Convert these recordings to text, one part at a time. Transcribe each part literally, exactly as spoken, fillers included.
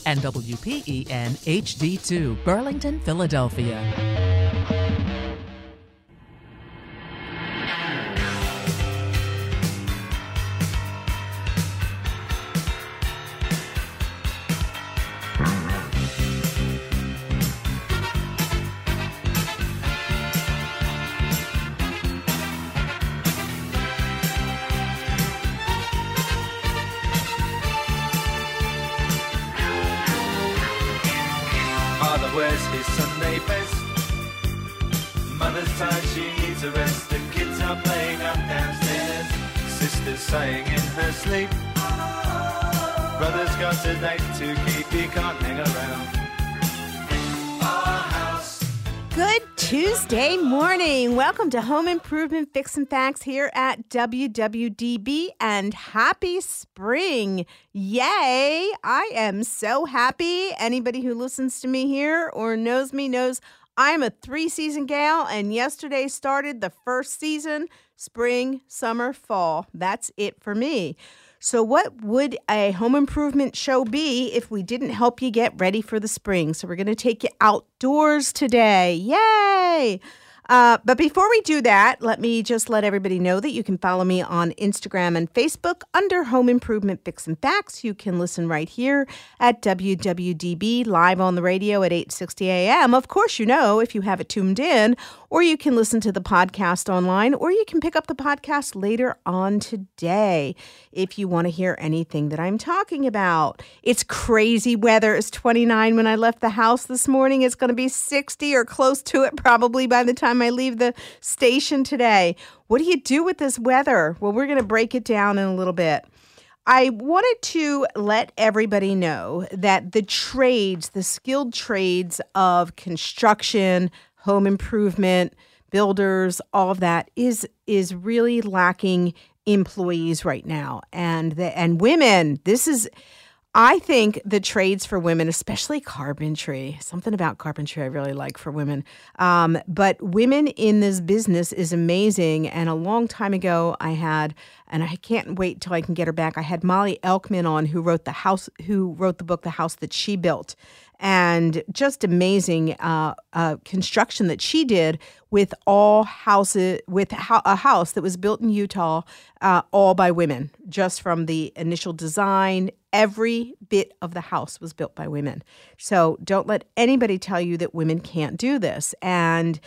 and W P E N H D two, Burlington, Philadelphia. Wears his Sunday best. Mother's tired, she needs a rest. The kids are playing up downstairs. Sister's sighing in her sleep. Brother's got a date to keep. He can't hang around our house. Good Tuesday morning. Welcome to Home Improvement Fix and Facts here at W W D B, and happy spring. Yay. I am so happy. Anybody who listens to me here or knows me knows I'm a three-season gal, and yesterday started the first season, spring, summer, fall. That's it for me. So what would a home improvement show be if we didn't help you get ready for the spring? So we're going to take you outdoors today. Yay! Uh, but before we do that, let me just let everybody know that you can follow me on Instagram and Facebook under Home Improvement Fix and Facts. You can listen right here at W W D B, live on the radio at eight sixty a.m. Of course, you know, if you have it tuned in, or you can listen to the podcast online, or you can pick up the podcast later on today if you want to hear anything that I'm talking about. It's crazy weather. It's twenty-nine when I left the house this morning. It's going to be sixty or close to it probably by the time I leave the station today. What do you do with this weather? Well, we're going to break it down in a little bit. I wanted to let everybody know that the trades, the skilled trades of construction, home improvement, builders, all of that is is really lacking employees right now. And the, and women, this is, I think the trades for women, especially carpentry, something about carpentry I really like for women. Um, but women in this business is amazing. And a long time ago, I had, and I can't wait till I can get her back, I had Molly Elkman on, who wrote the house, who wrote the book, The House That She Built. And just amazing uh, uh, construction that she did with all houses, with ho- a house that was built in Utah, uh, all by women, just from the initial design. Every bit of the house was built by women. So don't let anybody tell you that women can't do this. And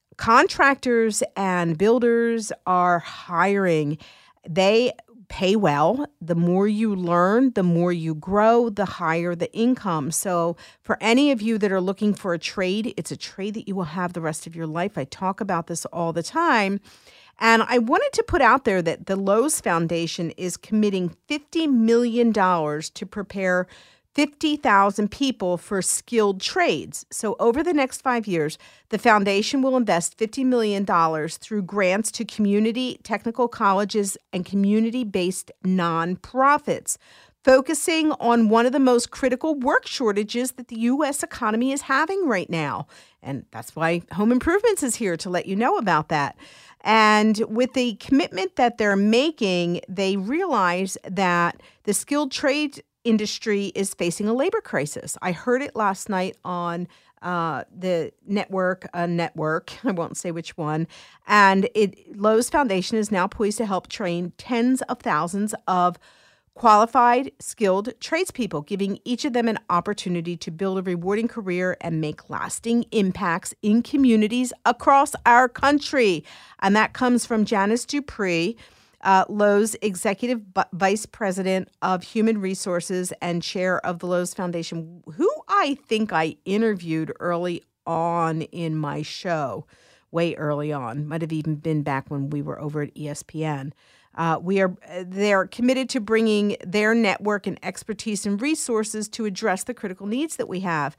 contractors and builders are hiring. They pay well. The more you learn, the more you grow, the higher the income. So for any of you that are looking for a trade, it's a trade that you will have the rest of your life. I talk about this all the time. And I wanted to put out there that the Lowe's Foundation is committing fifty million dollars to prepare fifty thousand people for skilled trades. So over the next five years, the foundation will invest fifty million dollars through grants to community technical colleges and community-based nonprofits, focusing on one of the most critical work shortages that the U S economy is having right now. And that's why Home Improvements is here to let you know about that. And with the commitment that they're making, they realize that the skilled trade industry is facing a labor crisis. I heard it last night on uh, the network, uh, network, I won't say which one, and it Lowe's Foundation is now poised to help train tens of thousands of qualified, skilled tradespeople, giving each of them an opportunity to build a rewarding career and make lasting impacts in communities across our country. And that comes from Janice Dupree, Uh, Lowe's Executive B- Vice President of Human Resources and Chair of the Lowe's Foundation, who I think I interviewed early on in my show, way early on, might have even been back when we were over at E S P N. Uh, we are they're committed to bringing their network and expertise and resources to address the critical needs that we have,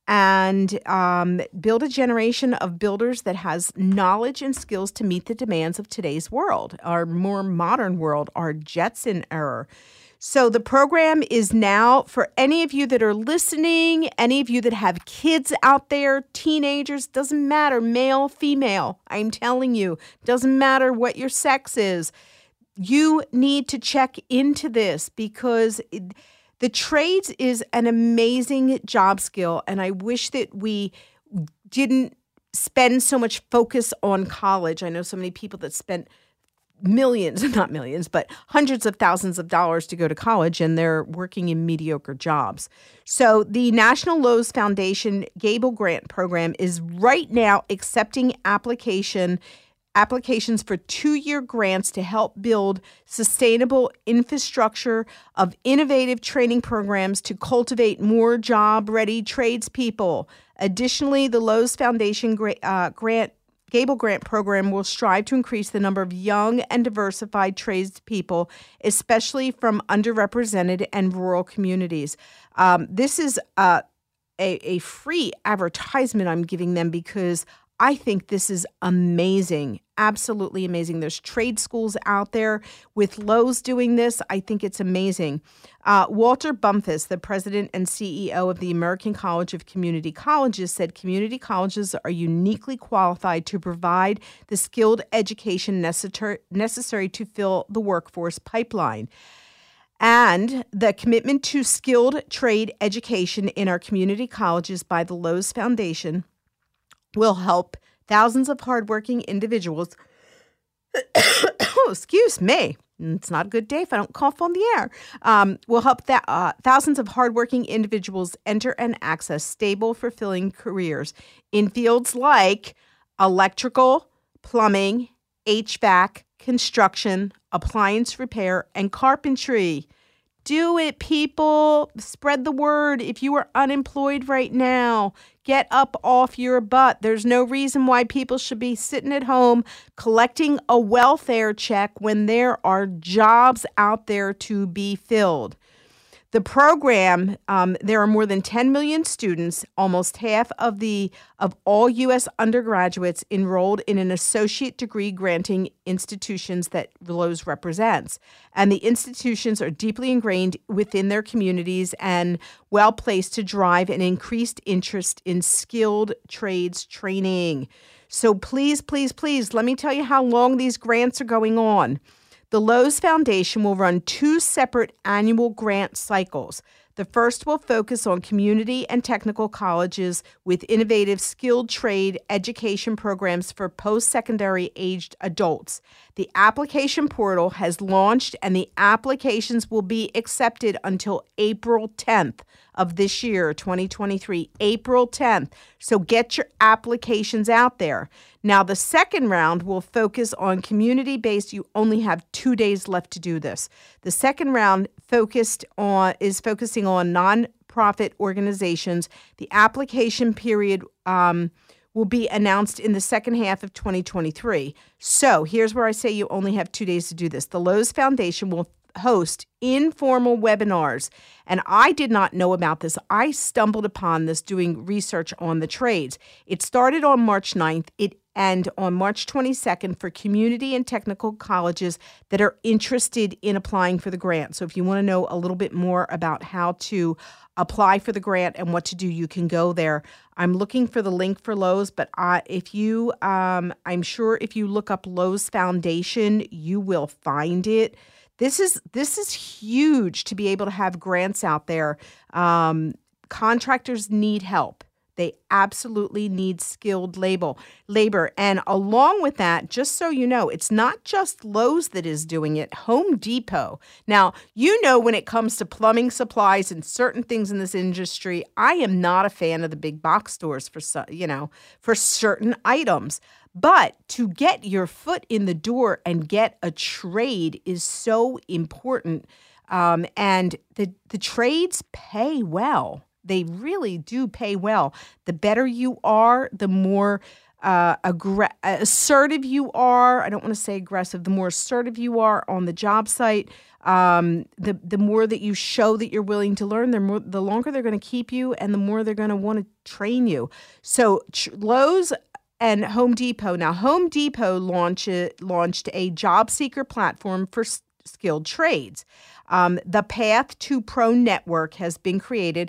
and um, build a generation of builders that has knowledge and skills to meet the demands of today's world, our more modern world, our Jetson era. So the program is now, for any of you that are listening, any of you that have kids out there, teenagers, doesn't matter, male, female, I'm telling you, doesn't matter what your sex is. You need to check into this, because it, The trades is an amazing job skill, and I wish that we didn't spend so much focus on college. I know so many people that spent millions, not millions, but hundreds of thousands of dollars to go to college, and they're working in mediocre jobs. So the National Lowe's Foundation Gable Grant Program is right now accepting application applications for two-year grants to help build sustainable infrastructure of innovative training programs to cultivate more job-ready tradespeople. Additionally, the Lowe's Foundation gra- uh, grant Gable Grant Program will strive to increase the number of young and diversified tradespeople, especially from underrepresented and rural communities. Um, this is uh, a, a free advertisement I'm giving them because I think this is amazing, absolutely amazing. There's trade schools out there with Lowe's doing this. I think it's amazing. Uh, Walter Bumpus, the president and C E O of the American College of Community Colleges, said community colleges are uniquely qualified to provide the skilled education necessary, necessary to fill the workforce pipeline. And the commitment to skilled trade education in our community colleges by the Lowe's Foundation will help thousands of hardworking individuals. Oh, excuse me. It's not a good day if I don't cough on the air. Um, will help th- uh, thousands of hardworking individuals enter and access stable, fulfilling careers in fields like electrical, plumbing, H V A C, construction, appliance repair, and carpentry. Do it, people. Spread the word. If you are unemployed right now, get up off your butt. There's no reason why people should be sitting at home collecting a welfare check when there are jobs out there to be filled. The program, um, there are more than ten million students, almost half of the of all U S undergraduates enrolled in an associate degree granting institutions that Lowe's represents. And the institutions are deeply ingrained within their communities and well placed to drive an increased interest in skilled trades training. So please, please, please, let me tell you how long these grants are going on. The Lowe's Foundation will run two separate annual grant cycles. The first will focus on community and technical colleges with innovative skilled trade education programs for post-secondary aged adults. The application portal has launched and the applications will be accepted until April tenth of this year, twenty twenty-three, April tenth. So get your applications out there. Now, the second round will focus on community-based. You only have two days left to do this. The second round focused on is focusing on nonprofit organizations. The application period um, will be announced in the second half of twenty twenty-three. So here's where I say you only have two days to do this. The Lowe's Foundation will host informal webinars. And I did not know about this. I stumbled upon this doing research on the trades. It started on March ninth. It and on March twenty-second for community and technical colleges that are interested in applying for the grant. So if you want to know a little bit more about how to apply for the grant and what to do, you can go there. I'm looking for the link for Lowe's, but uh, if you, um, I'm sure if you look up Lowe's Foundation, you will find it. This is this is huge to be able to have grants out there. Um, contractors need help. They absolutely need skilled labor. labor. And along with that, just so you know, it's not just Lowe's that is doing it. Home Depot. Now, you know when it comes to plumbing supplies and certain things in this industry, I am not a fan of the big box stores for, you know, for certain items. But to get your foot in the door and get a trade is so important. Um, and the, the trades pay well. They really do pay well. The better you are, the more uh, aggr- assertive you are. I don't want to say aggressive. The more assertive you are on the job site, um, the the more that you show that you're willing to learn, the more the longer they're going to keep you, and the more they're going to want to train you. So tr- Lowe's and Home Depot. Now, Home Depot launch, launched a job seeker platform for s- skilled trades. Um, the Path to Pro Network has been created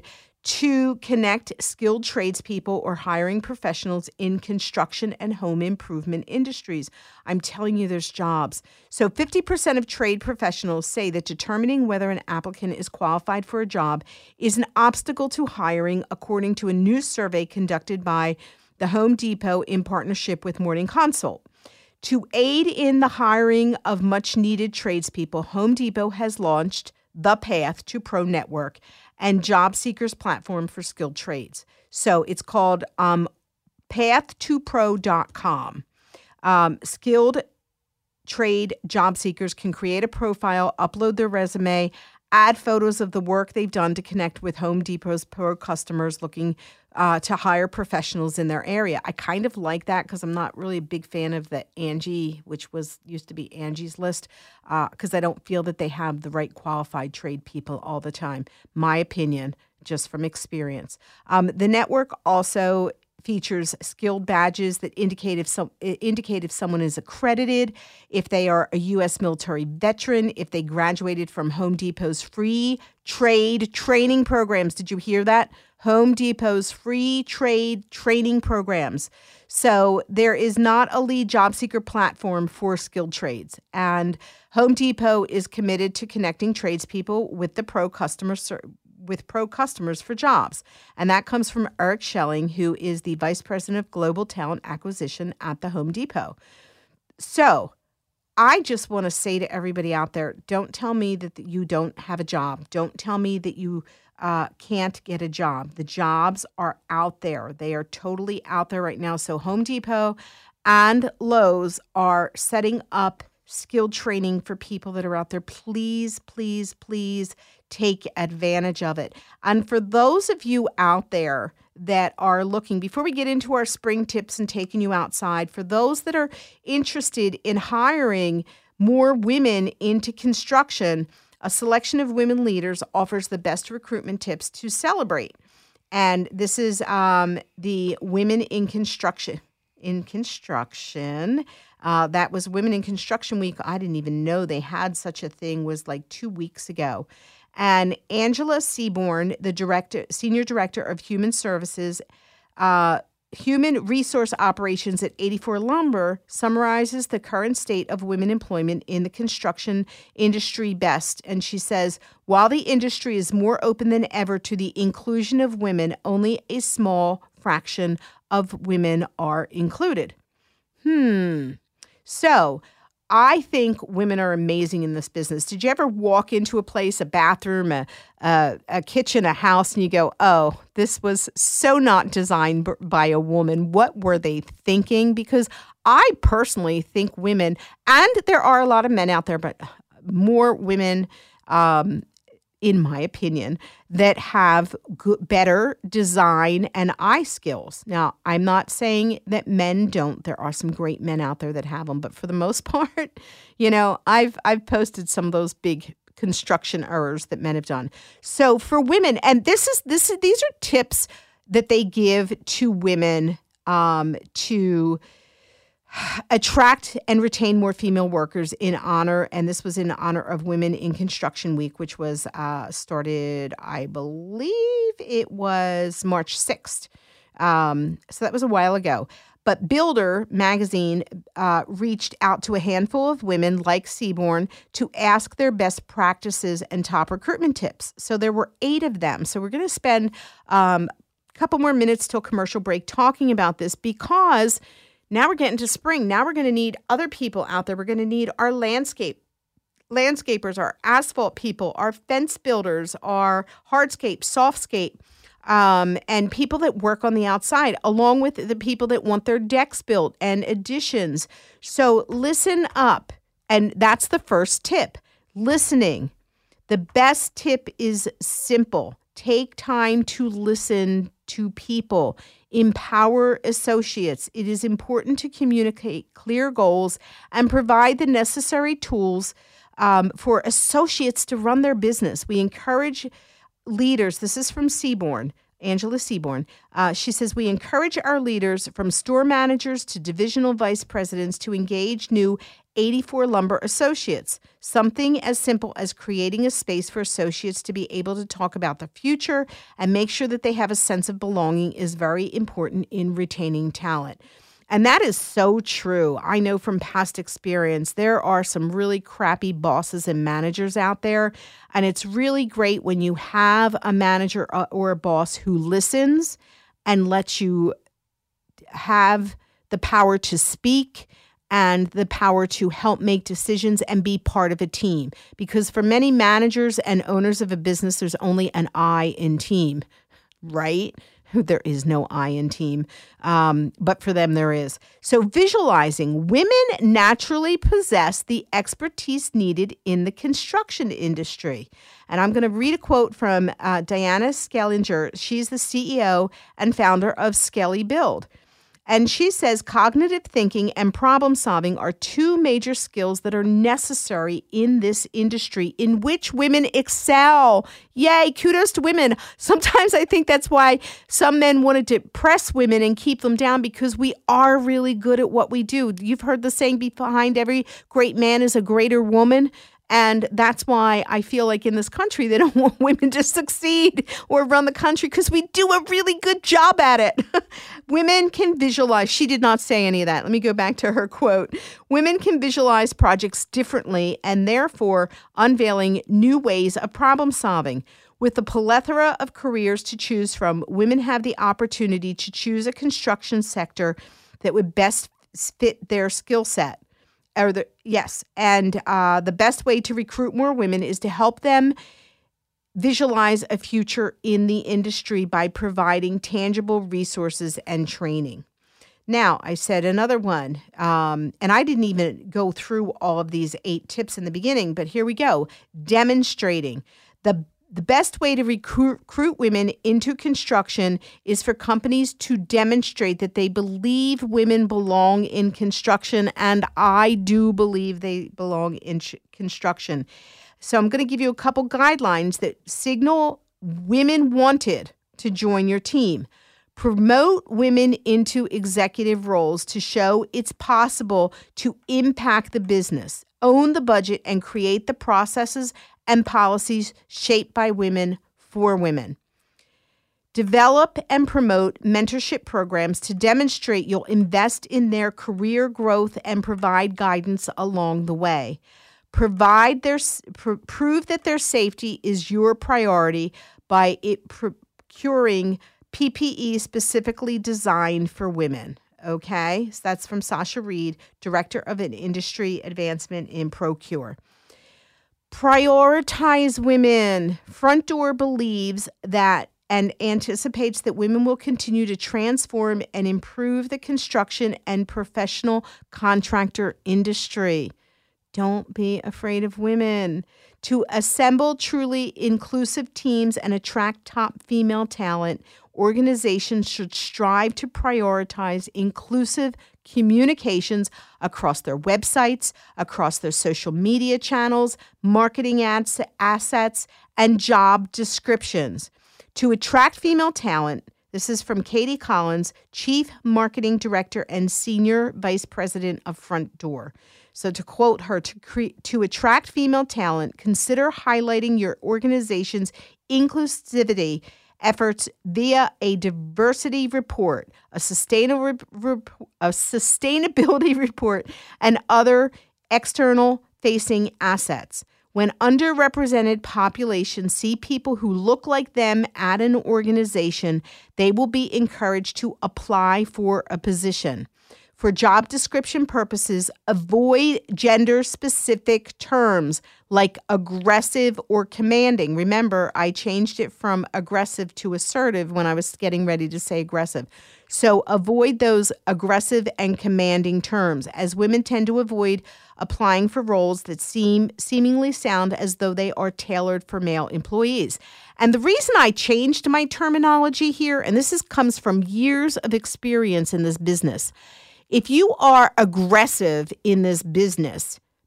to connect skilled tradespeople or hiring professionals in construction and home improvement industries. I'm telling you, there's jobs. So fifty percent of trade professionals say that determining whether an applicant is qualified for a job is an obstacle to hiring, according to a new survey conducted by the Home Depot in partnership with Morning Consult. To aid in the hiring of much-needed tradespeople, Home Depot has launched the Path to Pro Network and job seekers platform for skilled trades. So it's called um, path to pro dot com. Um, skilled trade job seekers can create a profile, upload their resume, add photos of the work they've done to connect with Home Depot's pro customers looking uh, to hire professionals in their area. I kind of like that because I'm not really a big fan of the Angie, which was used to be Angie's List, because uh, I don't feel that they have the right qualified trade people all the time. My opinion, just from experience. Um, the network also features skilled badges that indicate if some indicate if someone is accredited, if they are a U S military veteran, if they graduated from Home Depot's free trade training programs. Did you hear that? Home Depot's free trade training programs. So there is not a lead job seeker platform for skilled trades, and Home Depot is committed to connecting tradespeople with the pro customer service. with pro customers for jobs. And that comes from Eric Schelling, who is the Vice President of Global Talent Acquisition at the Home Depot. So I just want to say to everybody out there, don't tell me that you don't have a job. Don't tell me that you uh, can't get a job. The jobs are out there. They are totally out there right now. So Home Depot and Lowe's are setting up skilled training for people that are out there. Please, please, please take advantage of it. And for those of you out there that are looking, before we get into our spring tips and taking you outside, for those that are interested in hiring more women into construction, a selection of women leaders offers the best recruitment tips to celebrate. And this is um, the Women in Construction. In Construction. Uh, that was Women in Construction Week. I didn't even know they had such a thing. Was like two weeks ago. And Angela Seaborn, the director, senior director of Human Services, uh, Human Resource Operations at eighty-four Lumber, summarizes the current state of women employment in the construction industry best. And she says, while the industry is more open than ever to the inclusion of women, only a small fraction of women are included. Hmm. So I think women are amazing in this business. Did you ever walk into a place, a bathroom, a, a, a kitchen, a house, and you go, oh, this was so not designed b- by a woman. What were they thinking? Because I personally think women, and there are a lot of men out there, but more women, um, in my opinion, that have good, better design and eye skills. Now, I'm not saying that men don't. There are some great men out there that have them, but for the most part, you know, I've I've posted some of those big construction errors that men have done. So for women, and this is this is these are tips that they give to women um, to attract and retain more female workers in honor, and this was in honor of Women in Construction Week, which was uh, started, I believe it was March sixth. Um, so that was a while ago. But Builder magazine uh, reached out to a handful of women like Seaborn to ask their best practices and top recruitment tips. So there were eight of them. So we're going to spend um, a couple more minutes till commercial break talking about this, because now we're getting to spring. Now we're going to need other people out there. We're going to need our landscape landscapers, our asphalt people, our fence builders, our hardscape, softscape, um, and people that work on the outside, along with the people that want their decks built and additions. So listen up. And that's the first tip, listening. The best tip is simple. Take time to listen to people. Empower associates. It is important to communicate clear goals and provide the necessary tools um, for associates to run their business. We encourage leaders, this is from Seaborn, Angela Seaborn. Uh, she says, we encourage our leaders from store managers to divisional vice presidents to engage new eighty-four Lumber associates. Something as simple as creating a space for associates to be able to talk about the future and make sure that they have a sense of belonging is very important in retaining talent. And that is so true. I know from past experience, there are some really crappy bosses and managers out there. And it's really great when you have a manager or a boss who listens and lets you have the power to speak and the power to help make decisions and be part of a team. Because for many managers and owners of a business, there's only an I in team, right? There is no I in team, um, but for them there is. So visualizing, women naturally possess the expertise needed in the construction industry. And I'm going to read a quote from uh, Diana Skellinger. She's the C E O and founder of Skelly Build. And she says cognitive thinking and problem solving are two major skills that are necessary in this industry in which women excel. Yay, kudos to women. Sometimes I think that's why some men wanted to press women and keep them down, because we are really good at what we do. You've heard the saying, behind every great man is a greater woman. And that's why I feel like in this country, they don't want women to succeed or run the country, because we do a really good job at it. Women can visualize. She did not say any of that. Let me go back to her quote. Women can visualize projects differently and therefore unveiling new ways of problem solving. With the plethora of careers to choose from, women have the opportunity to choose a construction sector that would best fit their skill set. Or the, yes, and uh, the best way to recruit more women is to help them visualize a future in the industry by providing tangible resources and training. Now, I said another one, um, and I didn't even go through all of these eight tips in the beginning, but here we go. Demonstrating. The The best way to recruit, recruit women into construction is for companies to demonstrate that they believe women belong in construction, and I do believe they belong in sh- construction. So I'm going to give you a couple guidelines that signal women wanted to join your team. Promote women into executive roles to show it's possible to impact the business, own the budget, and create the processes and policies shaped by women for women. Develop and promote mentorship programs to demonstrate you'll invest in their career growth and provide guidance along the way. Provide their pr- prove that their safety is your priority by it procuring P P E specifically designed for women. Okay, so that's from Sasha Reed, Director of an Industry Advancement in Procure. Prioritize women. Front Door believes that and anticipates that women will continue to transform and improve the construction and professional contractor industry. Don't be afraid of women. To assemble truly inclusive teams and attract top female talent, organizations should strive to prioritize inclusive communications across their websites, across their social media channels, marketing ads, assets, and job descriptions. To attract female talent, this is from Katie Collins, Chief Marketing Director and Senior Vice President of Front Door. So to quote her, to, cre- to attract female talent, consider highlighting your organization's inclusivity efforts via a diversity report, a sustainable rep- a sustainability report, and other external facing assets. When underrepresented populations see people who look like them at an organization, they will be encouraged to apply for a position. For job description purposes, avoid gender-specific terms like aggressive or commanding. Remember, I changed it from aggressive to assertive when I was getting ready to say aggressive. So avoid those aggressive and commanding terms, as women tend to avoid applying for roles that seem seemingly sound as though they are tailored for male employees. And the reason I changed my terminology here, and this is, comes from years of experience in this business, if you are aggressive in this business,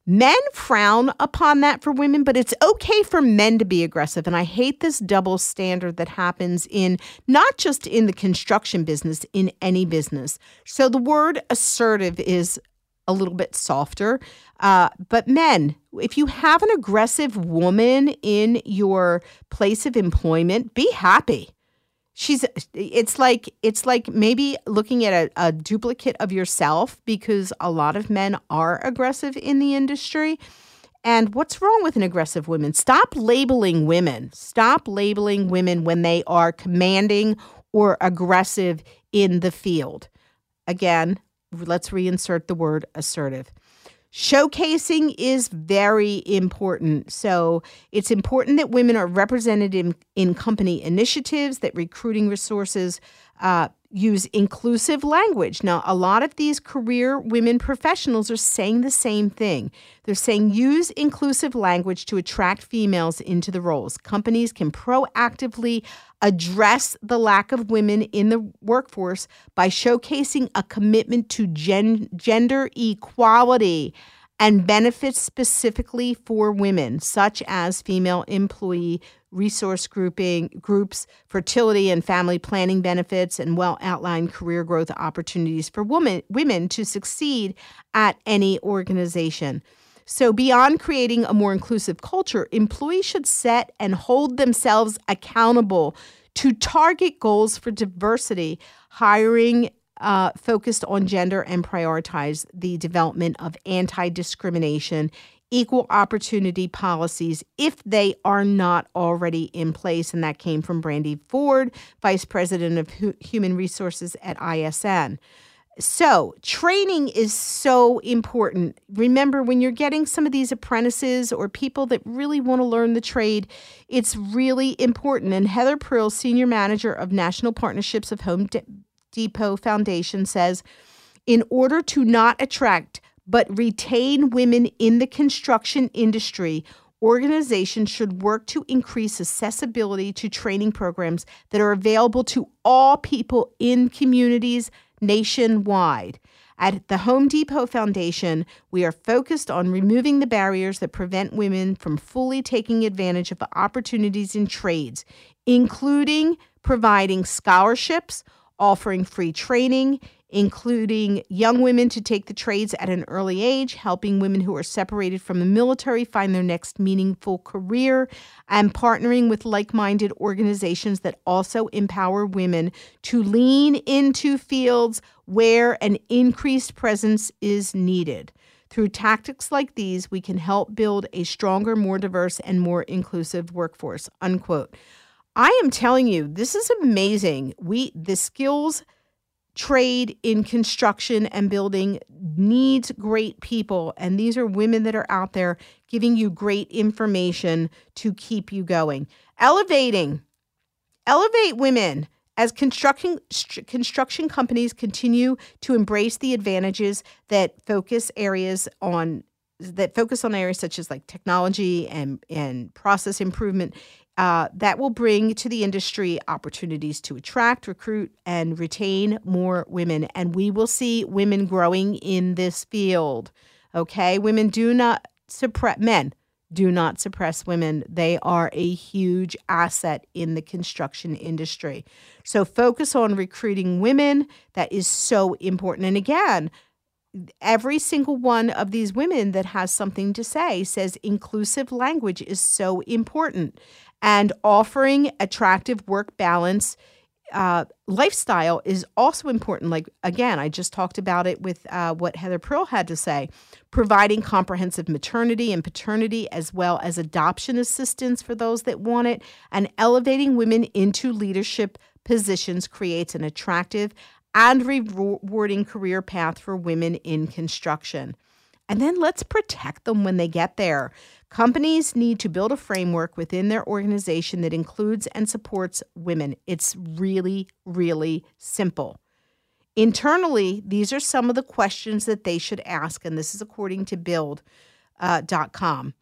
Men frown upon that for women, but it's okay for men to be aggressive. And I hate this double standard that happens in not just in the construction business, in any business. So the word assertive is a little bit softer. Uh, but men, if you have an aggressive woman in your place of employment, be happy. She's it's like it's like maybe looking at a, a duplicate of yourself, because a lot of men are aggressive in the industry. And what's wrong with an aggressive woman? Stop labeling women. Stop labeling women when they are commanding or aggressive in the field. Again, let's reinsert the word assertive. Showcasing is very important. So it's important that women are represented in, in company initiatives, that recruiting resources uh, use inclusive language. Now, a lot of these career women professionals are saying the same thing. They're saying use inclusive language to attract females into the roles. Companies can proactively address the lack of women in the workforce by showcasing a commitment to gen- gender equality and benefits specifically for women, such as female employee resource grouping groups, fertility and family planning benefits, and well-outlined career growth opportunities for women, women to succeed at any organization. So beyond creating a more inclusive culture, employees should set and hold themselves accountable to target goals for diversity, hiring uh, focused on gender, and prioritize the development of anti-discrimination, equal opportunity policies if they are not already in place. And that came from Brandy Ford, Vice President of H- Human Resources at I S N. So training is so important. Remember, when you're getting some of these apprentices or people that really want to learn the trade, it's really important. And Heather Prill, Senior Manager of National Partnerships of Home De- Depot Foundation, says, in order to not attract but retain women in the construction industry, organizations should work to increase accessibility to training programs that are available to all people in communities nationwide. At the Home Depot Foundation, we are focused on removing the barriers that prevent women from fully taking advantage of the opportunities in trades, including providing scholarships, offering free training, including young women to take the trades at an early age, helping women who are separated from the military find their next meaningful career, and partnering with like-minded organizations that also empower women to lean into fields where an increased presence is needed. Through tactics like these, we can help build a stronger, more diverse, and more inclusive workforce, unquote. I am telling you, this is amazing. We, the skills trade in construction and building needs great people. And these are women that are out there giving you great information to keep you going. Elevating. Elevate women. As construction construction companies continue to embrace the advantages that focus areas on that focus on areas such as like technology and, and process improvement, Uh, that will bring to the industry opportunities to attract, recruit, and retain more women. And we will see women growing in this field. Okay? Women do not suppress, men do not suppress women. They are a huge asset in the construction industry. So focus on recruiting women. That is so important. And again, every single one of these women that has something to say says inclusive language is so important. And offering attractive work balance uh, lifestyle is also important. Like, again, I just talked about it with uh, what Heather Prill had to say. Providing comprehensive maternity and paternity as well as adoption assistance for those that want it, and elevating women into leadership positions creates an attractive and rewarding career path for women in construction. And then let's protect them when they get there. Companies need to build a framework within their organization that includes and supports women. It's really, really simple. Internally, these are some of the questions that they should ask, and this is according to build dot com.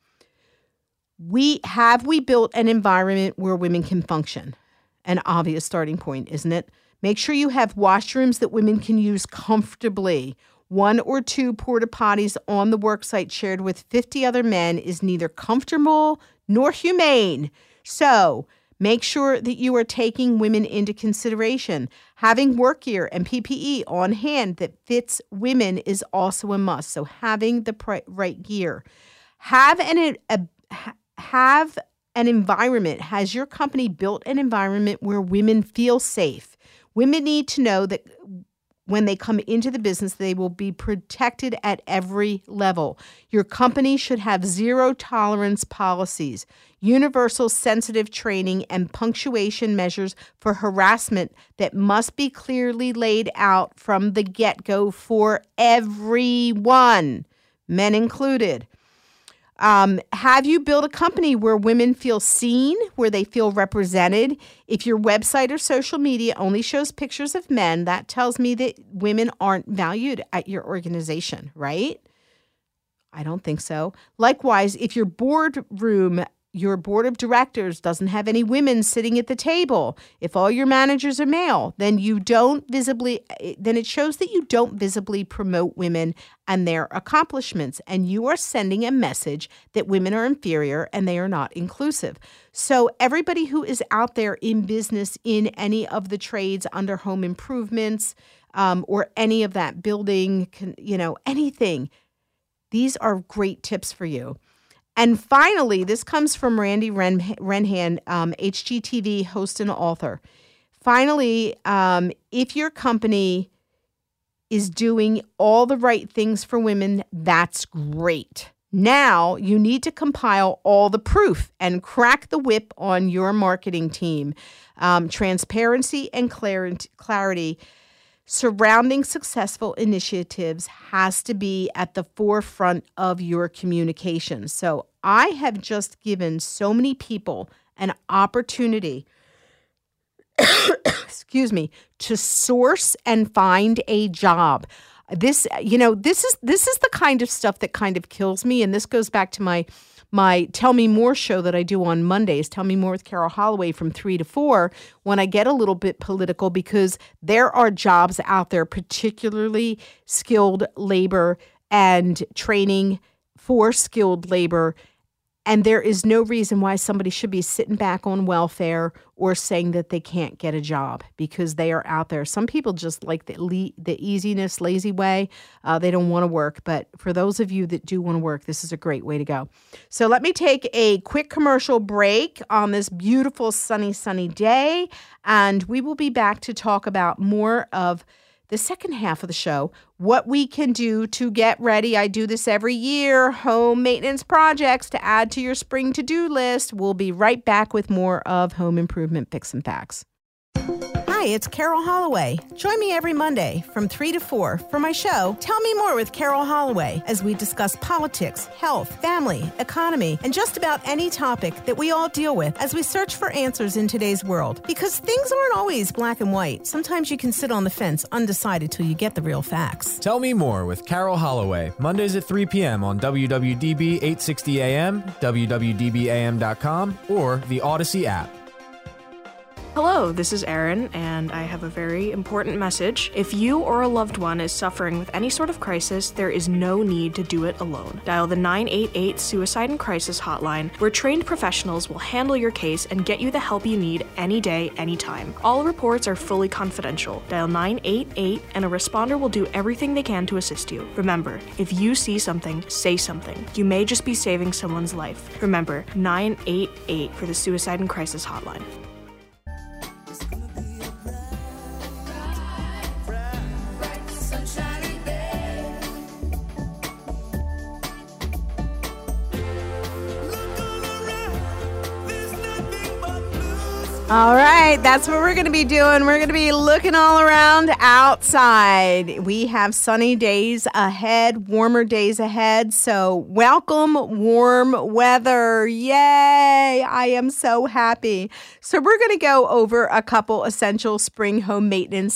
We have we built an environment where women can function? An obvious starting point, isn't it? Make sure you have washrooms that women can use comfortably. One or two porta potties on the worksite shared with fifty other men is neither comfortable nor humane. So make sure that you are taking women into consideration. Having work gear and P P E on hand that fits women is also a must. So having the pr- right gear. Have an a, have an environment. Has your company built an environment where women feel safe? Women need to know that when they come into the business, they will be protected at every level. Your company should have zero tolerance policies, universal sensitive training, and punctuation measures for harassment that must be clearly laid out from the get-go for everyone, men included. Um, have you built a company where women feel seen, where they feel represented? If your website or social media only shows pictures of men, that tells me that women aren't valued at your organization, right? I don't think so. Likewise, if your boardroom, your board of directors doesn't have any women sitting at the table, if all your managers are male, then you don't visibly, then it shows that you don't visibly promote women and their accomplishments, and you are sending a message that women are inferior and they are not inclusive. So everybody who is out there in business in any of the trades under home improvements um, or any of that building, you know, anything, these are great tips for you. And finally, this comes from Randy Ren- Renhan, um, H G T V host and author. Finally, um, if your company is doing all the right things for women, that's great. Now you need to compile all the proof and crack the whip on your marketing team. Um, transparency and clarity, clarity surrounding successful initiatives has to be at the forefront of your communications. So I have just given so many people an opportunity, excuse me, to source and find a job. This, you know, this is this is the kind of stuff that kind of kills me. And this goes back to my my Tell Me More show that I do on Mondays, Tell Me More with Carol Holloway from three to four, when I get a little bit political, because there are jobs out there, particularly skilled labor and training for skilled labor. And there is no reason why somebody should be sitting back on welfare or saying that they can't get a job, because they are out there. Some people just like the le- the easiness, lazy way. Uh, they don't want to work. But for those of you that do want to work, this is a great way to go. So let me take a quick commercial break on this beautiful sunny, sunny day. And we will be back to talk about more of the second half of the show, what we can do to get ready. I do this every year, home maintenance projects to add to your spring to-do list. We'll be right back with more of Home Improvement Fix and Facts. Hi, it's Carol Holloway. Join me every Monday from three to four for my show, Tell Me More with Carol Holloway, as we discuss politics, health, family, economy, and just about any topic that we all deal with as we search for answers in today's world. Because things aren't always black and white. Sometimes you can sit on the fence undecided till you get the real facts. Tell Me More with Carol Holloway, Mondays at three p.m. on W W D B eight sixty A M, W W D B A M dot com, or the Odyssey app. Hello, this is Erin, and I have a very important message. If you or a loved one is suffering with any sort of crisis, there is no need to do it alone. Dial the nine eight eight Suicide and Crisis Hotline, where trained professionals will handle your case and get you the help you need any day, anytime. All reports are fully confidential. Dial nine eight eight, and a responder will do everything they can to assist you. Remember, if you see something, say something. You may just be saving someone's life. Remember, nine eight eight for the Suicide and Crisis Hotline. All right, that's what we're going to be doing. We're going to be looking all around outside. We have sunny days ahead, warmer days ahead. So welcome warm weather. Yay! I am so happy. So we're going to go over a couple essential spring home maintenance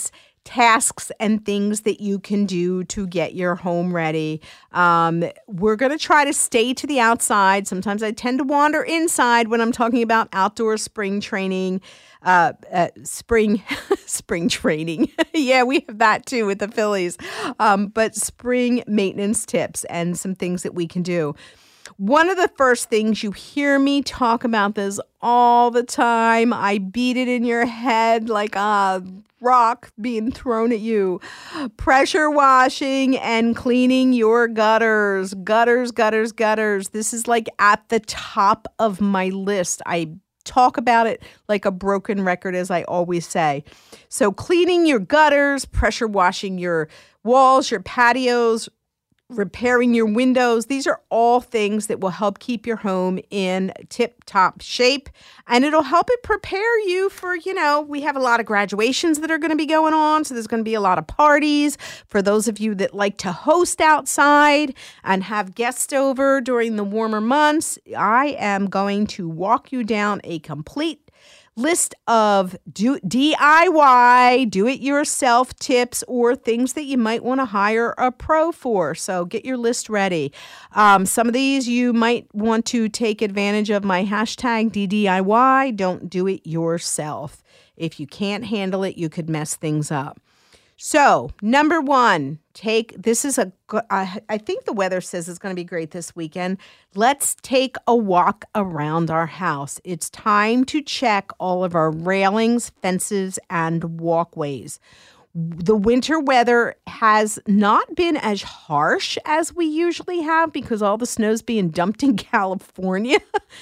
tasks and things that you can do to get your home ready. Um, we're going to try to stay to the outside. Sometimes I tend to wander inside when I'm talking about outdoor spring training. Uh, uh, spring spring training. Yeah, we have that too with the Phillies. Um, but spring maintenance tips and some things that we can do. One of the first things, you hear me talk about this all the time. I beat it in your head like a rock being thrown at you. Pressure washing and cleaning your gutters. Gutters, gutters, gutters. This is like at the top of my list. I talk about it like a broken record, as I always say. So cleaning your gutters, pressure washing your walls, your patios, repairing your windows. These are all things that will help keep your home in tip-top shape, and it'll help it prepare you for, you know, we have a lot of graduations that are going to be going on, so there's going to be a lot of parties. For those of you that like to host outside and have guests over during the warmer months, I am going to walk you down a complete list of do, D I Y, do-it-yourself tips or things that you might want to hire a pro for. So get your list ready. Um, some of these you might want to take advantage of my hashtag D D I Y, don't do it yourself. If you can't handle it, you could mess things up. So, number one, take, this is a, I, I think the weather says it's going to be great this weekend. Let's take a walk around our house. It's time to check all of our railings, fences, and walkways. The winter weather has not been as harsh as we usually have because all the snow's being dumped in California.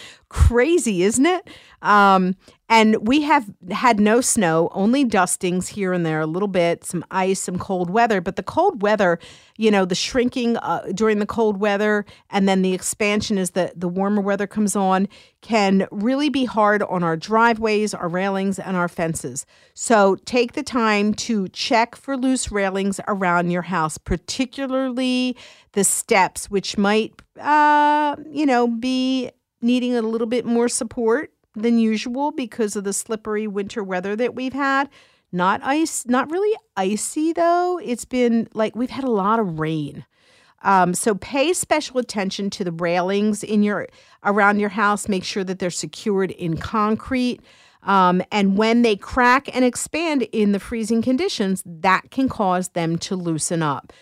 Crazy, isn't it? Um, and we have had no snow, only dustings here and there, a little bit, some ice, some cold weather. But the cold weather, you know, the shrinking uh, during the cold weather and then the expansion as the, the warmer weather comes on can really be hard on our driveways, our railings, and our fences. So take the time to check for loose railings around your house, particularly the steps, which might, uh, you know, be needing a little bit more support than usual because of the slippery winter weather that we've had. Not ice, not really icy though. It's been like we've had a lot of rain. Um, so pay special attention to the railings in your around your house. Make sure that they're secured in concrete. Um, and when they crack and expand in the freezing conditions, that can cause them to loosen up.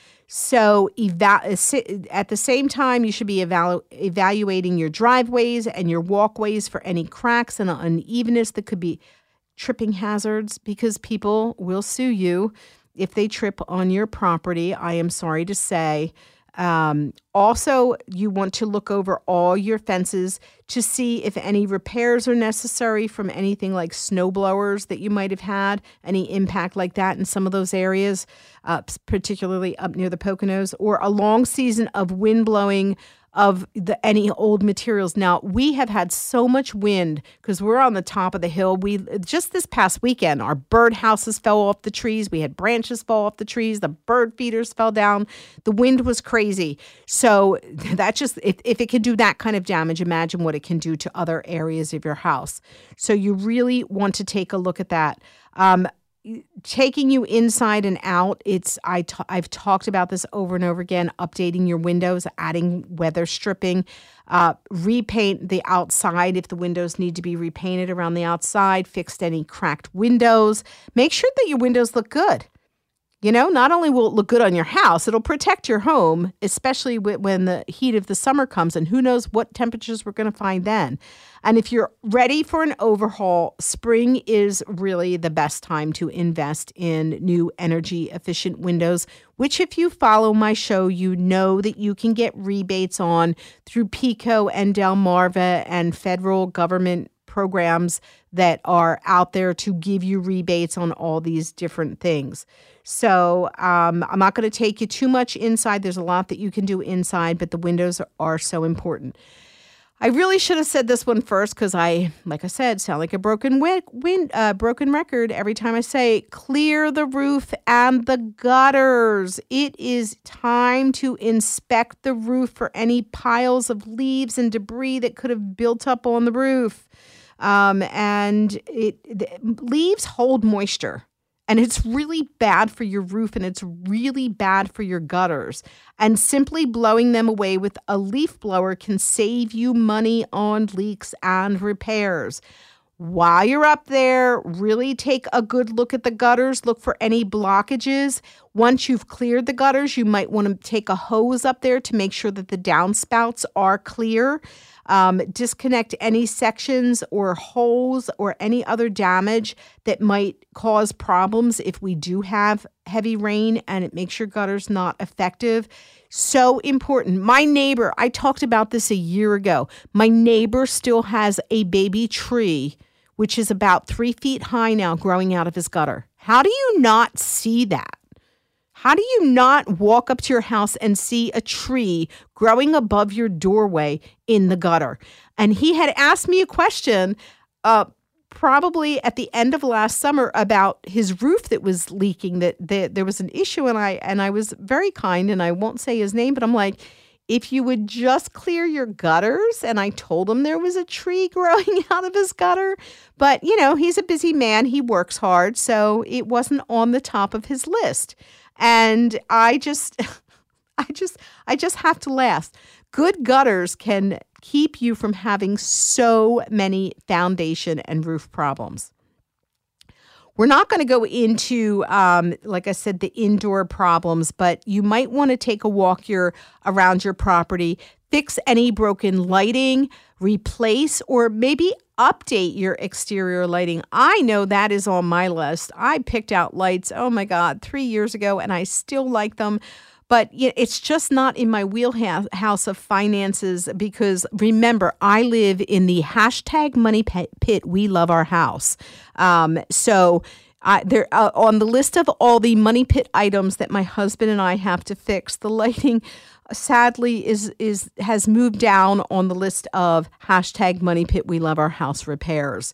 So eva- at the same time, you should be evalu- evaluating your driveways and your walkways for any cracks and unevenness that could be tripping hazards, because people will sue you if they trip on your property, I am sorry to say. Um, also, you want to look over all your fences to see if any repairs are necessary from anything like snow blowers that you might have had, any impact like that in some of those areas, uh, particularly up near the Poconos, or a long season of wind blowing of the any old materials. Now, we have had so much wind because we're on the top of the hill. We just this past weekend, our bird houses fell off the trees. We had branches fall off the trees. The bird feeders fell down. The wind was crazy. So that just, if, if it can do that kind of damage, imagine what it can do to other areas of your house. So you really want to take a look at that. Um, Taking you inside and out, it's I t- I've talked about this over and over again, updating your windows, adding weather stripping, uh, repaint the outside if the windows need to be repainted around the outside, fixed any cracked windows. Make sure that your windows look good. You know, not only will it look good on your house, it'll protect your home, especially when the heat of the summer comes, and who knows what temperatures we're going to find then. And if you're ready for an overhaul, spring is really the best time to invest in new energy efficient windows, which if you follow my show, you know that you can get rebates on through PECO and Delmarva and federal government programs that are out there to give you rebates on all these different things. So um, I'm not going to take you too much inside. There's a lot that you can do inside, but the windows are, are so important. I really should have said this one first because I, like I said, sound like a broken win, win, uh, broken record every time I say clear the roof and the gutters. It is time to inspect the roof for any piles of leaves and debris that could have built up on the roof. Um, and it the, leaves hold moisture. And it's really bad for your roof and it's really bad for your gutters. And simply blowing them away with a leaf blower can save you money on leaks and repairs. While you're up there, really take a good look at the gutters. Look for any blockages. Once you've cleared the gutters, you might want to take a hose up there to make sure that the downspouts are clear. Um, disconnect any sections or holes or any other damage that might cause problems if we do have heavy rain and it makes your gutters not effective. So important. My neighbor, I talked about this a year ago. My neighbor still has a baby tree, which is about three feet high now, growing out of his gutter. How do you not see that? How do you not walk up to your house and see a tree growing above your doorway in the gutter? And he had asked me a question uh, probably at the end of last summer about his roof that was leaking, that, that there was an issue. And I, and I was very kind, and I won't say his name, but I'm like, if you would just clear your gutters, and I told him there was a tree growing out of his gutter, but, you know, he's a busy man. He works hard, so it wasn't on the top of his list. And I just, I just, I just have to laugh. Good gutters can keep you from having so many foundation and roof problems. We're not going to go into, um, like I said, the indoor problems, but you might want to take a walk your, around your property, fix any broken lighting, replace, or maybe update your exterior lighting. I know that is on my list. I picked out lights, oh my God, three years ago, and I still like them. But it's just not in my wheelhouse of finances because, remember, I live in the hashtag money pit. We love our house. Um, so I, there uh, on the list of all the money pit items that my husband and I have to fix, the lighting sadly is is has moved down on the list of hashtag money pit. We love our house repairs.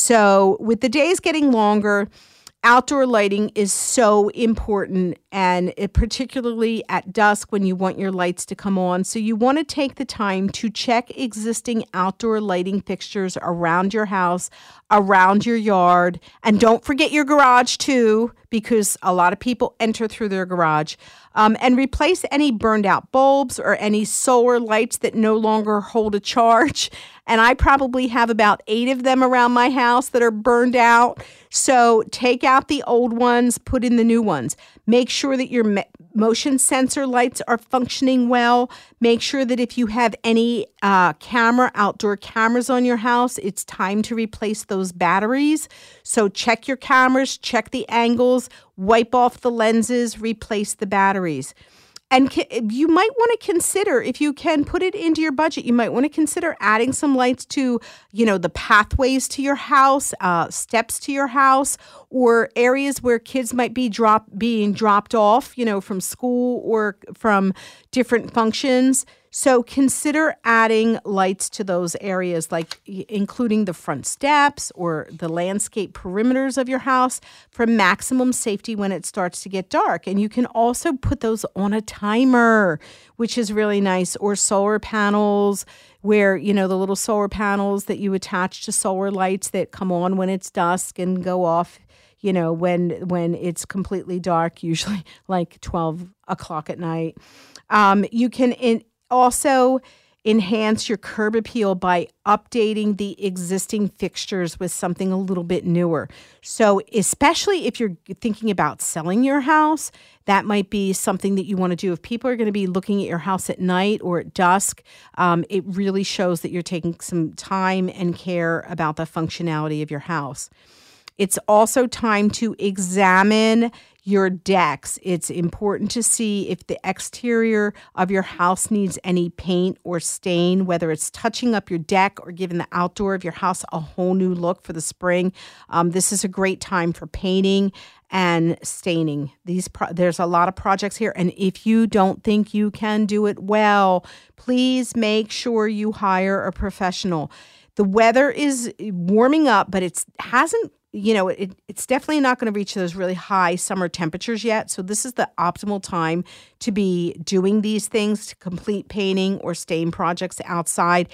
So with the days getting longer, outdoor lighting is so important, and it, particularly at dusk when you want your lights to come on. So you want to take the time to check existing outdoor lighting fixtures around your house, around your yard, and don't forget your garage too, because a lot of people enter through their garage. Um, and replace any burned out bulbs or any solar lights that no longer hold a charge. And I probably have about eight of them around my house that are burned out. So take out the old ones, put in the new ones. Make sure that your me- motion sensor lights are functioning well. Make sure that if you have any uh, camera, outdoor cameras on your house, it's time to replace those batteries. So check your cameras, check the angles, wipe off the lenses, replace the batteries. And you might want to consider, if you can put it into your budget, you might want to consider adding some lights to, you know, the pathways to your house, uh, steps to your house, or areas where kids might be drop being dropped off, you know, from school or from different functions. So consider adding lights to those areas, like including the front steps or the landscape perimeters of your house for maximum safety when it starts to get dark. And you can also put those on a timer, which is really nice, or solar panels where, you know, the little solar panels that you attach to solar lights that come on when it's dusk and go off, you know, when when it's completely dark, usually like twelve o'clock at night. Um, you can in, also enhance your curb appeal by updating the existing fixtures with something a little bit newer. So especially if you're thinking about selling your house, that might be something that you want to do. If people are going to be looking at your house at night or at dusk, um, it really shows that you're taking some time and care about the functionality of your house. It's also time to examine your decks. It's important to see if the exterior of your house needs any paint or stain, whether it's touching up your deck or giving the outdoor of your house a whole new look for the spring. Um, this is a great time for painting and staining. These pro- There's a lot of projects here, and if you don't think you can do it well, please make sure you hire a professional. The weather is warming up, but it hasn't You know, it, it's definitely not going to reach those really high summer temperatures yet. So this is the optimal time to be doing these things, to complete painting or stain projects outside.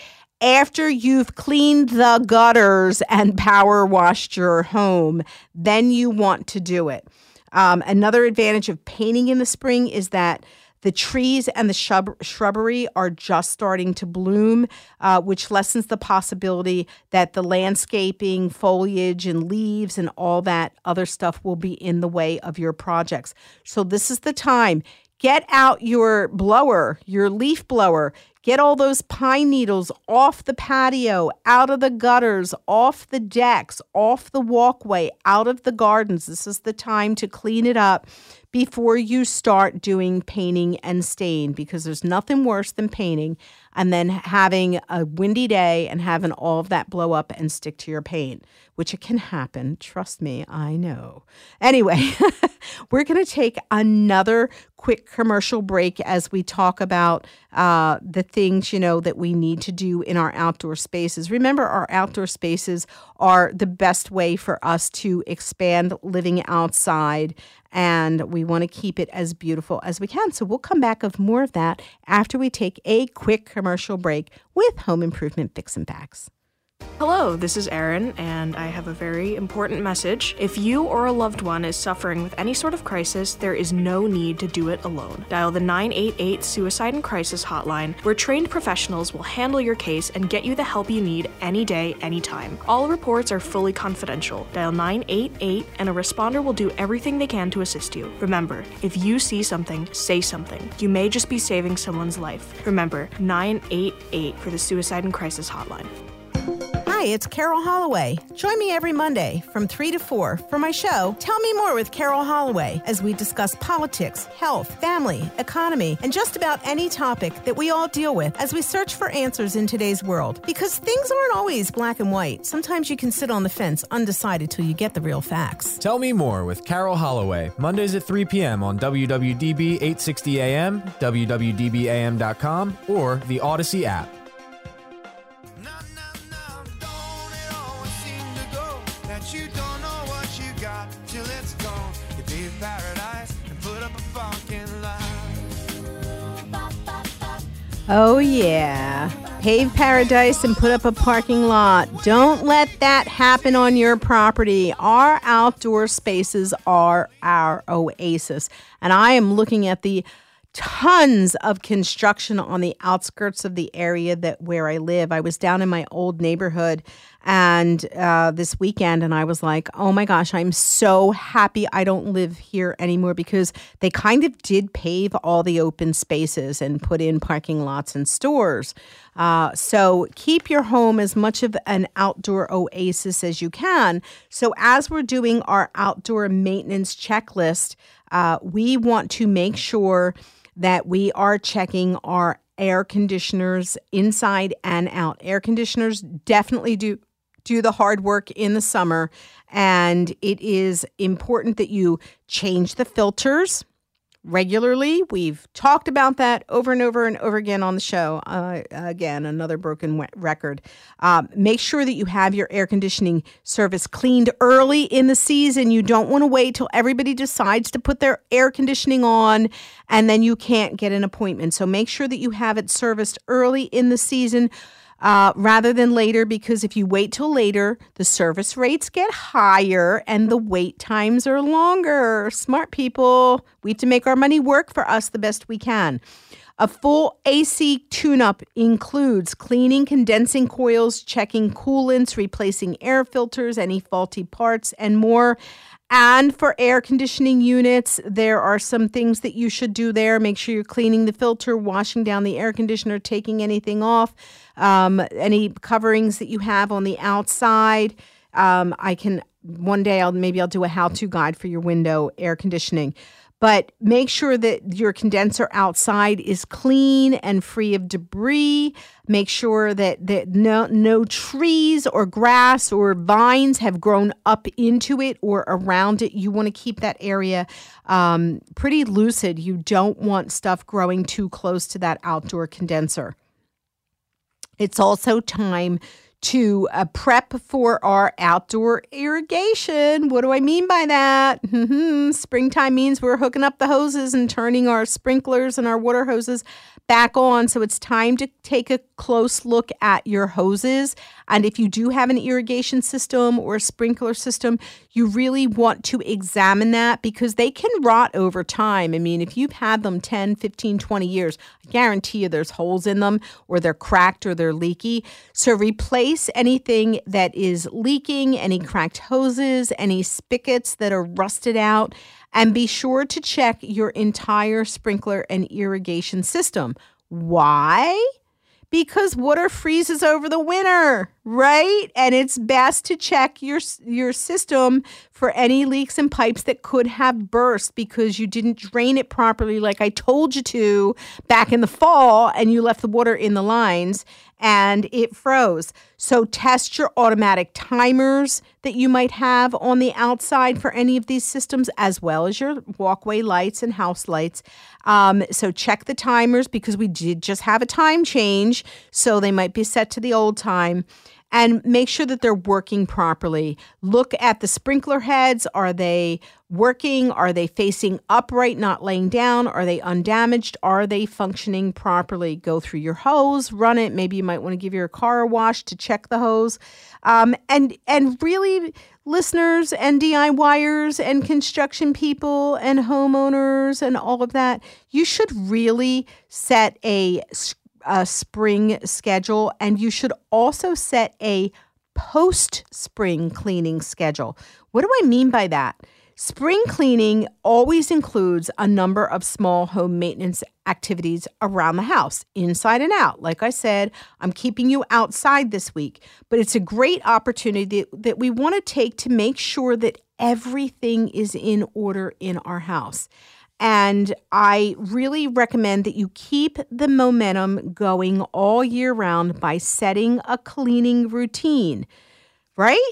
After you've cleaned the gutters and power washed your home, then you want to do it. Um, another advantage of painting in the spring is that the trees and the shrub- shrubbery are just starting to bloom, uh, which lessens the possibility that the landscaping, foliage, and leaves and all that other stuff will be in the way of your projects. So this is the time. Get out your blower, your leaf blower. Get all those pine needles off the patio, out of the gutters, off the decks, off the walkway, out of the gardens. This is the time to clean it up before you start doing painting and stain, because there's nothing worse than painting and then having a windy day and having all of that blow up and stick to your paint, which it can happen. Trust me, I know. Anyway, we're going to take another quick commercial break as we talk about uh, the things, you know, that we need to do in our outdoor spaces. Remember, our outdoor spaces are the best way for us to expand living outside, and we want to keep it as beautiful as we can. So we'll come back with more of that after we take a quick commercial break with Home Improvement Fix and Facts. Hello, this is Erin, and I have a very important message. If you or a loved one is suffering with any sort of crisis, there is no need to do it alone. Dial the nine eight eight Suicide and Crisis hotline, where trained professionals will handle your case and get you the help you need any day, anytime. All reports are fully confidential. Dial nine eight eight, and a responder will do everything they can to assist you. Remember, if you see something, say something. You may just be saving someone's life. Remember, nine eight eight for the Suicide and Crisis hotline. Hi, it's Carol Holloway. Join me every Monday from three to four for my show, Tell Me More with Carol Holloway, as we discuss politics, health, family, economy, and just about any topic that we all deal with as we search for answers in today's world. Because things aren't always black and white. Sometimes you can sit on the fence undecided till you get the real facts. Tell Me More with Carol Holloway, Mondays at three p.m. on W W D B eight sixty A M, W W D B A M dot com, or the Odyssey app. You don't know what you got till it's gone. You pave paradise and put up a parking lot. Oh, yeah. Pave paradise and put up a parking lot. Don't let that happen on your property. Our outdoor spaces are our oasis. And I am looking at the tons of construction on the outskirts of the area that where I live. I was down in my old neighborhood and uh, this weekend, and I was like, oh my gosh, I'm so happy I don't live here anymore, because they kind of did pave all the open spaces and put in parking lots and stores. Uh, so keep your home as much of an outdoor oasis as you can. So as we're doing our outdoor maintenance checklist, uh, we want to make sure that we are checking our air conditioners inside and out. Air conditioners definitely do do the hard work in the summer, and it is important that you change the filters regularly. We've talked about that over and over and over again on the show. Uh, again, another broken record. Um, make sure that you have your air conditioning service cleaned early in the season. You don't want to wait till everybody decides to put their air conditioning on and then you can't get an appointment. So make sure that you have it serviced early in the season Uh, rather than later, because if you wait till later, the service rates get higher and the wait times are longer. Smart people, we have to make our money work for us the best we can. A full A C tune-up includes cleaning condensing coils, checking coolants, replacing air filters, any faulty parts, and more. And for air conditioning units, there are some things that you should do there. Make sure you're cleaning the filter, washing down the air conditioner, taking anything off, um, any coverings that you have on the outside. Um, I can, one day, I'll maybe I'll do a how-to guide for your window air conditioning. But make sure that your condenser outside is clean and free of debris. Make sure that, that no, no trees or grass or vines have grown up into it or around it. You want to keep that area um, pretty lucid. You don't want stuff growing too close to that outdoor condenser. It's also time to uh, prep for our outdoor irrigation. What do I mean by that? Springtime means we're hooking up the hoses and turning our sprinklers and our water hoses back on. So it's time to take a close look at your hoses. And if you do have an irrigation system or a sprinkler system, you really want to examine that because they can rot over time. I mean, if you've had them ten, fifteen, twenty years, I guarantee you there's holes in them or they're cracked or they're leaky. So replace anything that is leaking, any cracked hoses, any spigots that are rusted out. And be sure to check your entire sprinkler and irrigation system. Why? Because water freezes over the winter, right? And it's best to check your your system for any leaks in pipes that could have burst because you didn't drain it properly like I told you to back in the fall and you left the water in the lines and it froze. So test your automatic timers that you might have on the outside for any of these systems, as well as your walkway lights and house lights. Um, so check the timers because we did just have a time change, so they might be set to the old time. And make sure that they're working properly. Look at the sprinkler heads. Are they working? Are they facing upright, not laying down? Are they undamaged? Are they functioning properly? Go through your hose, run it. Maybe you might want to give your car a wash to check the hose. Um, and, and really, listeners and DIYers and construction people and homeowners and all of that, you should really set a a spring schedule, and you should also set a post-spring cleaning schedule. What do I mean by that? Spring cleaning always includes a number of small home maintenance activities around the house, inside and out. Like I said, I'm keeping you outside this week, but it's a great opportunity that we want to take to make sure that everything is in order in our house. And I really recommend that you keep the momentum going all year round by setting a cleaning routine, right?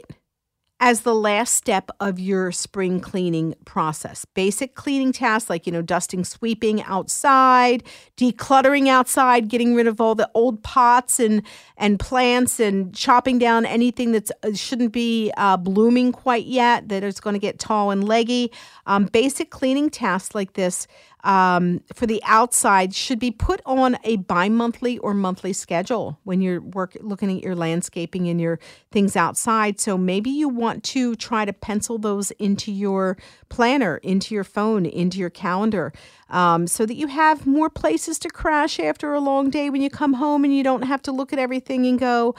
As the last step of your spring cleaning process. Basic cleaning tasks like, you know, dusting, sweeping outside, decluttering outside, getting rid of all the old pots and, and plants and chopping down anything that shouldn't be uh, blooming quite yet, that is going to get tall and leggy. Um, basic cleaning tasks like this um, for the outside should be put on a bi-monthly or monthly schedule when you're work, looking at your landscaping and your things outside. So maybe you want to try to pencil those into your planner, into your phone, into your calendar, um, so that you have more places to crash after a long day when you come home and you don't have to look at everything and go,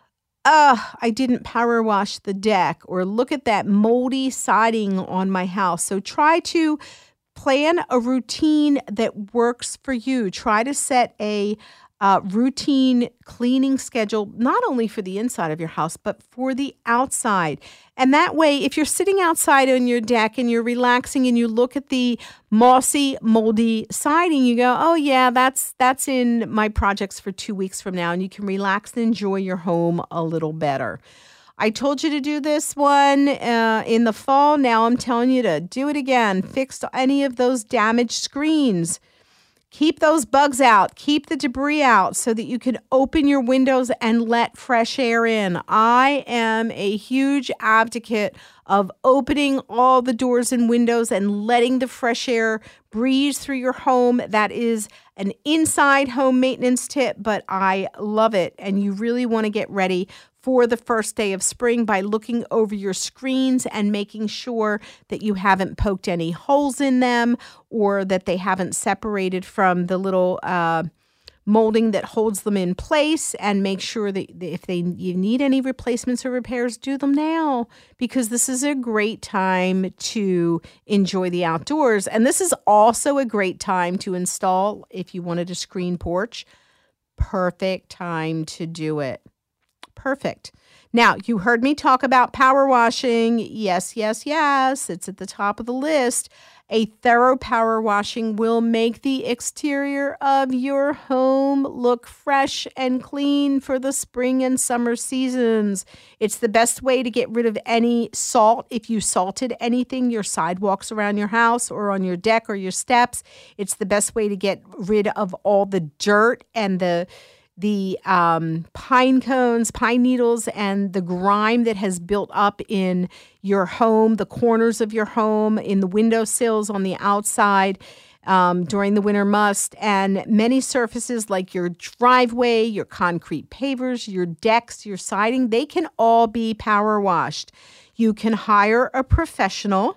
oh, I didn't power wash the deck, or look at that moldy siding on my house. So try to plan a routine that works for you. Try to set a uh, routine cleaning schedule, not only for the inside of your house, but for the outside. And that way, if you're sitting outside on your deck and you're relaxing and you look at the mossy, moldy siding, you go, oh yeah, that's that's in my projects for two weeks from now. And you can relax and enjoy your home a little better. I told you to do this one uh, in the fall. Now I'm telling you to do it again. Fix any of those damaged screens. Keep those bugs out. Keep the debris out so that you can open your windows and let fresh air in. I am a huge advocate of opening all the doors and windows and letting the fresh air breeze through your home. That is an inside home maintenance tip, but I love it. And you really want to get ready for the first day of spring by looking over your screens and making sure that you haven't poked any holes in them or that they haven't separated from the little uh, molding that holds them in place, and make sure that if they you need any replacements or repairs, do them now, because this is a great time to enjoy the outdoors. And this is also a great time to install, if you wanted a screen porch, perfect time to do it. Perfect. Now, you heard me talk about power washing. Yes, yes, yes. It's at the top of the list. A thorough power washing will make the exterior of your home look fresh and clean for the spring and summer seasons. It's the best way to get rid of any salt. If you salted anything, your sidewalks around your house or on your deck or your steps, it's the best way to get rid of all the dirt and the the um, pine cones, pine needles, and the grime that has built up in your home, the corners of your home, in the windowsills on the outside um, during the winter must, and many surfaces like your driveway, your concrete pavers, your decks, your siding, they can all be power washed. You can hire a professional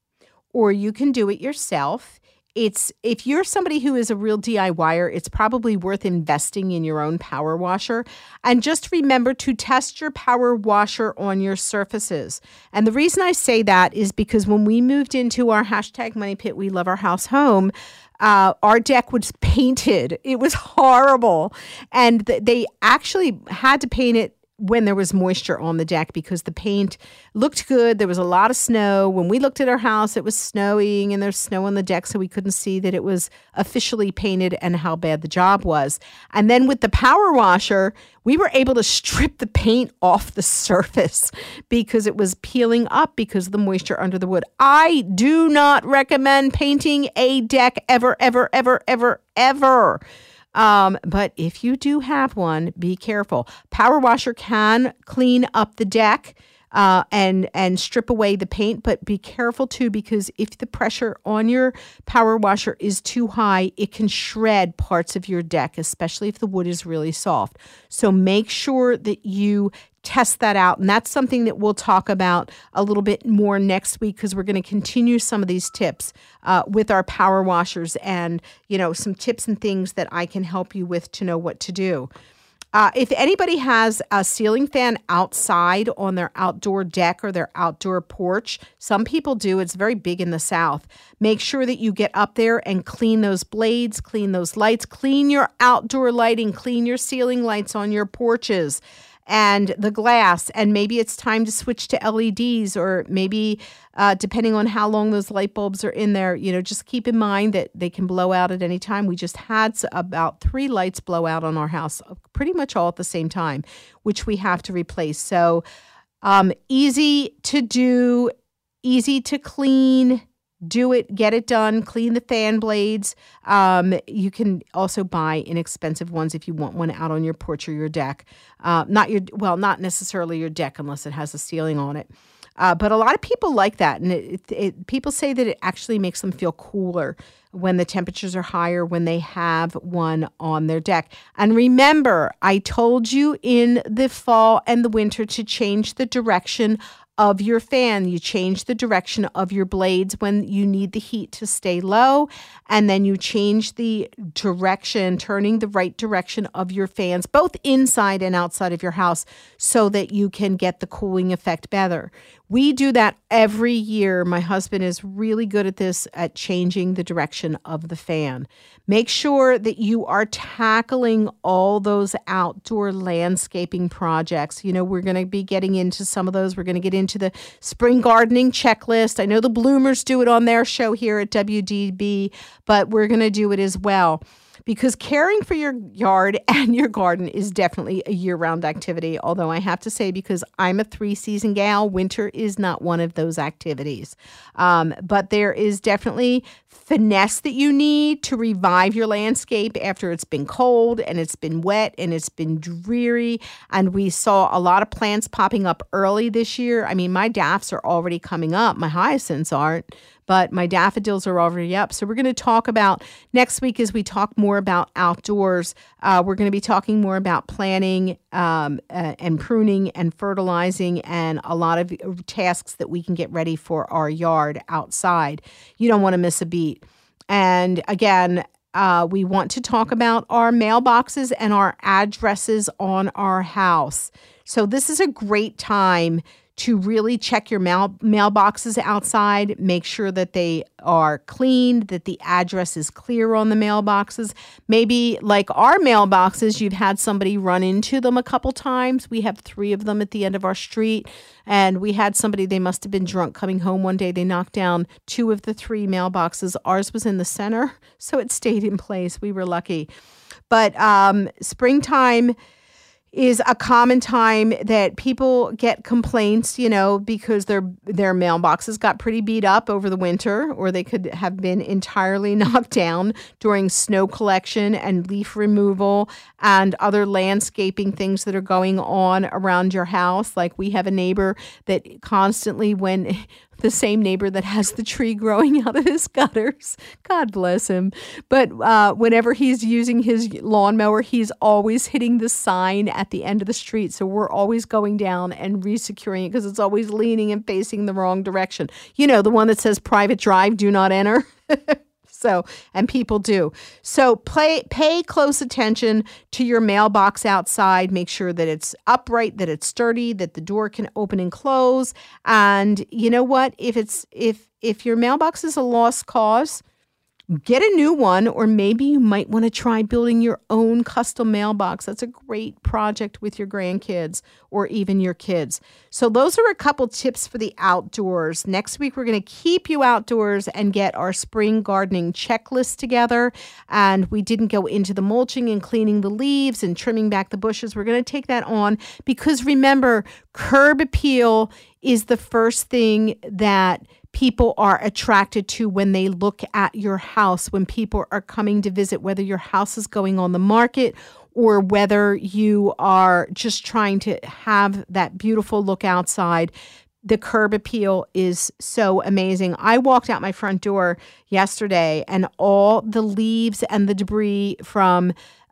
or you can do it yourself. It's if you're somebody who is a real DIYer, it's probably worth investing in your own power washer. And just remember to test your power washer on your surfaces. And the reason I say that is because when we moved into our hashtag Money Pit, we love our house home, uh, our deck was painted. It was horrible. And th- they actually had to paint it when there was moisture on the deck because the paint looked good. There was a lot of snow. When we looked at our house, it was snowing and there's snow on the deck, so we couldn't see that it was officially painted and how bad the job was. And then with the power washer, we were able to strip the paint off the surface because it was peeling up because of the moisture under the wood. I do not recommend painting a deck ever, ever, ever, ever, ever. Um, but if you do have one, be careful. Power washer can clean up the deck uh, and and strip away the paint, but be careful too because if the pressure on your power washer is too high, it can shred parts of your deck, especially if the wood is really soft. So make sure that you test that out. And that's something that we'll talk about a little bit more next week because we're going to continue some of these tips uh, with our power washers and, you know, some tips and things that I can help you with to know what to do. Uh, if anybody has a ceiling fan outside on their outdoor deck or their outdoor porch, some people do. It's very big in the South. Make sure that you get up there and clean those blades, clean those lights, clean your outdoor lighting, clean your ceiling lights on your porches and the glass, and maybe it's time to switch to L E Ds or maybe uh, depending on how long those light bulbs are in there, you know, just keep in mind that they can blow out at any time. We just had about three lights blow out on our house pretty much all at the same time, which we have to replace. So um, easy to do, easy to clean. Do it, get it done, clean the fan blades. Um, you can also buy inexpensive ones if you want one out on your porch or your deck. Uh, not your, well, not necessarily your deck unless it has a ceiling on it. Uh, but a lot of people like that. And it, it, it, people say that it actually makes them feel cooler when the temperatures are higher when they have one on their deck. And remember, I told you in the fall and the winter to change the direction of your fan. You change the direction of your blades when you need the heat to stay low, and then you change the direction, turning the right direction of your fans, both inside and outside of your house, so that you can get the cooling effect better. We do that every year. My husband is really good at this, at changing the direction of the fan. Make sure that you are tackling all those outdoor landscaping projects. You know, we're going to be getting into some of those. We're going to get into the spring gardening checklist. I know the Bloomers do it on their show here at W D B, but we're going to do it as well. Because caring for your yard and your garden is definitely a year-round activity. Although I have to say, because I'm a three-season gal, winter is not one of those activities. Um, but there is definitely finesse that you need to revive your landscape after it's been cold and it's been wet and it's been dreary. And we saw a lot of plants popping up early this year. I mean, my daffs are already coming up. My hyacinths aren't. But my daffodils are already up. So we're going to talk about next week as we talk more about outdoors. Uh, we're going to be talking more about planting um, uh, and pruning and fertilizing and a lot of tasks that we can get ready for our yard outside. You don't want to miss a beat. And again, uh, we want to talk about our mailboxes and our addresses on our house. So this is a great time to really check your mail mailboxes outside, make sure that they are cleaned, that the address is clear on the mailboxes. Maybe like our mailboxes, you've had somebody run into them a couple times. We have three of them at the end of our street, and we had somebody, they must have been drunk coming home one day. They knocked down two of the three mailboxes. Ours was in the center, so it stayed in place. We were lucky. But um, springtime is a common time that people get complaints, you know, because their their mailboxes got pretty beat up over the winter, or they could have been entirely knocked down during snow collection and leaf removal and other landscaping things that are going on around your house. Like we have a neighbor that constantly, when the same neighbor that has the tree growing out of his gutters, God bless him. But uh, whenever he's using his lawnmower, he's always hitting the sign at the end of the street. So we're always going down and resecuring it because it's always leaning and facing the wrong direction. You know, the one that says private drive, do not enter. So, and people do. So play, pay close attention to your mailbox outside. Make sure that it's upright, that it's sturdy, that the door can open and close. And you know what? If it's if if your mailbox is a lost cause, get a new one, or maybe you might want to try building your own custom mailbox. That's a great project with your grandkids or even your kids. So those are a couple tips for the outdoors. Next week, we're going to keep you outdoors and get our spring gardening checklist together. And we didn't go into the mulching and cleaning the leaves and trimming back the bushes. We're going to take that on because remember, curb appeal is the first thing that people are attracted to when they look at your house, when people are coming to visit, whether your house is going on the market or whether you are just trying to have that beautiful look outside. The curb appeal is so amazing. I walked out my front door yesterday and all the leaves and the debris from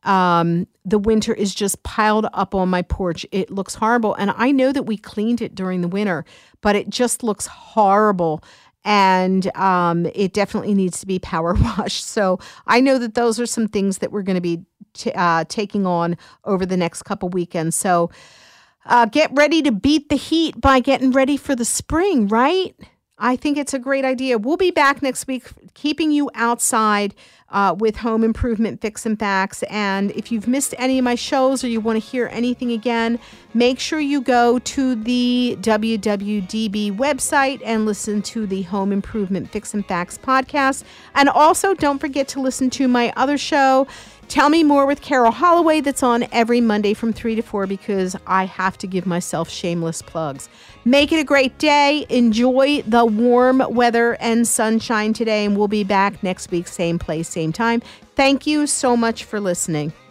Um, the winter is just piled up on my porch. It looks horrible. And I know that we cleaned it during the winter, but it just looks horrible. And um, it definitely needs to be power washed. So I know that those are some things that we're going to be t- uh, taking on over the next couple weekends. So uh, get ready to beat the heat by getting ready for the spring, right? I think it's a great idea. We'll be back next week keeping you outside uh, with Home Improvement Fix and Facts. And if you've missed any of my shows or you want to hear anything again, make sure you go to the W W D B website and listen to the Home Improvement Fix and Facts podcast. And also don't forget to listen to my other show, Tell Me More with Carol Holloway, that's on every Monday from three to four because I have to give myself shameless plugs. Make it a great day. Enjoy the warm weather and sunshine today, and we'll be back next week, same place, same time. Thank you so much for listening.